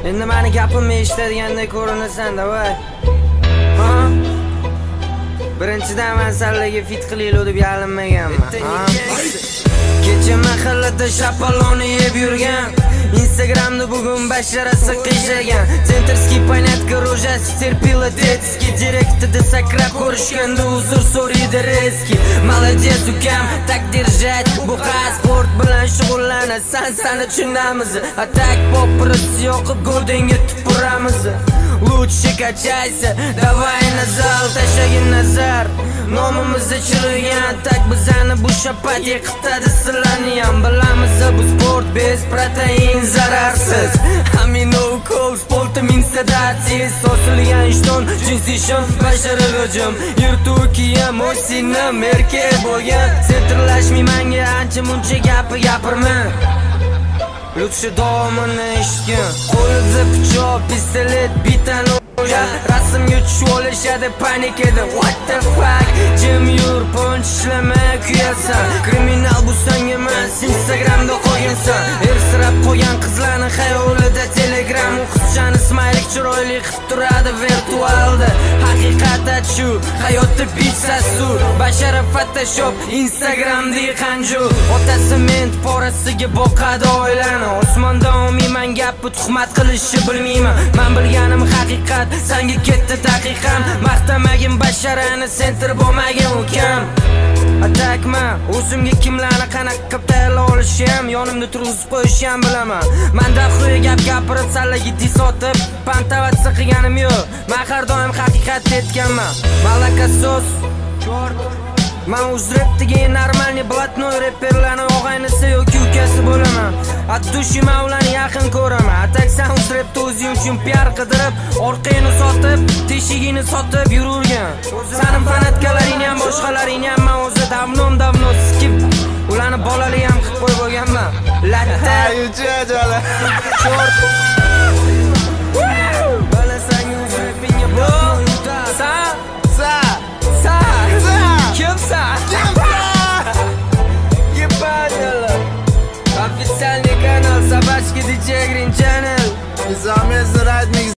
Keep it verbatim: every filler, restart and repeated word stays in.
Endi meni gapimni eshitadiganday ko'rinasan-da, voy. Ha? Birinchidan men senlarga fit qilaylik deb yalinmaganman. Kecha mahallada shapalonni yeb yurgan, Instagramda bugun basharasi qiyshagan. Centerskiy понятка ro'jasi terpila detski, direktida sakrab ko'rishganda uzr so'raydi rezki. Молодец ukam, tak держать, bu sport bilan shug'ullanasan, seni tushunamiz. Atak popras yoqib go'dingga tupuramiz. Лучше качайся, давай на зал, tashagin nazar. Nomimizda chirigan, tak bizani bu shapat yiqitadi sizlarni ham. Bilamiz bu sport bez protein zararsiz. Amino kol sportim instadatsiz, sosilgan ishton, jinsi shon, bashara hujum. Yurtukiya mosina merke bo'lgan, sentrlashmi menga ancha muncha gapi gapirma. Лучше domini eshitgin, qo'lida pichoq, pistolet, bitan o'ja, rasmga tushib olishadi panikada. What the fuck? Jim yur, punch ishlama, kuyasan. Kriminal bu senga emas, Instagramda qo'ygansan. Ersirab qo'ygan qizlarni xayolida Telegram, u qizchani smaylik chiroyli qilib turadi virtualda. Haqiqat shu, hayotda pitsasi, bashara Photoshop, Instagramda qanju. Otasi ment porasiga boqadi oilani. Osmondan olmayman gapni tuhmat qilishni bilmayman. Men bilganim haqiqat, senga ketdi daqiqam. Maqtamagin basharani, center bo'lmagin ukam. Atakma, o'zimga kimlarni qanaqa tayyorlab olishim, yonimda turg'izib qo'yishim bilaman. Menda xuya gap gapirib, sallaga tis otib, pantavatsiya qilganim yo'q. Men har doim haqiqat aytganman. Malakasos, short. Men uzreptiga normalniy blatnoy reperlarni og'aynisi yoki ukasi bo'laman. Atdushi men ularni yaqin ko'raman. Atak sen uzrepti o'zing uchun piar qidirib, orqangni sotib, teshigini sotib yururgan. Sening fanatkalaring ham, boshqalaring ham men o'zi davnom-davno skip ularni bolali ham qilib qo'yib bo'lganman. Latta, yucha jala. Short.